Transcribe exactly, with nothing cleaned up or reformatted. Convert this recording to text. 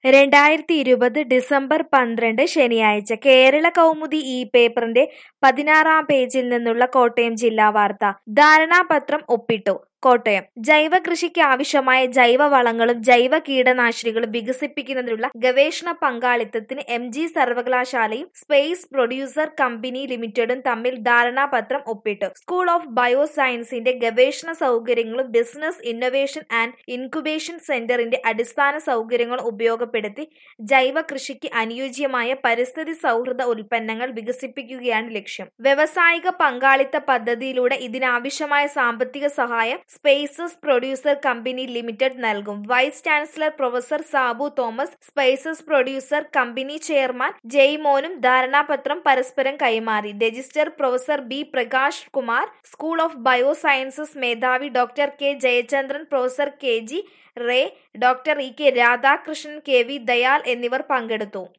രണ്ടായിരത്തി ഇരുപത് ഡിസംബർ പന്ത്രണ്ട് ശനിയാഴ്ച കേരള കൗമുദി ഈ പേപ്പറിന്റെ പതിനാറാം പേജിൽ നിന്നുള്ള കോട്ടയം ജില്ലാ വാർത്ത. ധാരണാപത്രം ഒപ്പിട്ടു. കോട്ടയം. ജൈവ കൃഷിക്ക് ആവശ്യമായ ജൈവ വളങ്ങളും ജൈവ കീടനാശിനികളും വികസിപ്പിക്കുന്നതിനുള്ള ഗവേഷണ പങ്കാളിത്തത്തിന് എം ജി സർവകലാശാലയും സ്പേസ് പ്രൊഡ്യൂസർ കമ്പനി ലിമിറ്റഡും തമ്മിൽ ധാരണാപത്രം ഒപ്പിട്ടു. സ്കൂൾ ഓഫ് ബയോ സയൻസിന്റെ ഗവേഷണ സൗകര്യങ്ങളും ബിസിനസ് ഇന്നൊവേഷൻ ആൻഡ് ഇൻക്യുബേഷൻ സെന്ററിന്റെ അടിസ്ഥാന സൗകര്യങ്ങളും ഉപയോഗപ്പെടുത്തി ജൈവ കൃഷിക്ക് അനുയോജ്യമായ പരിസ്ഥിതി സൗഹൃദ ഉൽപ്പന്നങ്ങൾ വികസിപ്പിക്കുകയാണ് ലക്ഷ്യം. വ്യവസായിക പങ്കാളിത്ത പദ്ധതിയിലൂടെ ഇതിനാവശ്യമായ സാമ്പത്തിക സഹായം സ്പേസസ് പ്രൊഡ്യൂസർ കമ്പനി ലിമിറ്റഡ് നൽകും. Vice chancellor professor Sabu Thomas, spaces producer company chairman ജെയ്മോനും ധാരണാപത്രം പരസ്പരം കൈമാറി. Registrar professor B Prakash Kumar, school of bio sciences മേധാവി doctor K Jayachandran, professor K G Ray, doctor E K Radhakrishnan, K V Dayal എന്നിവർ പങ്കെടുത്തു.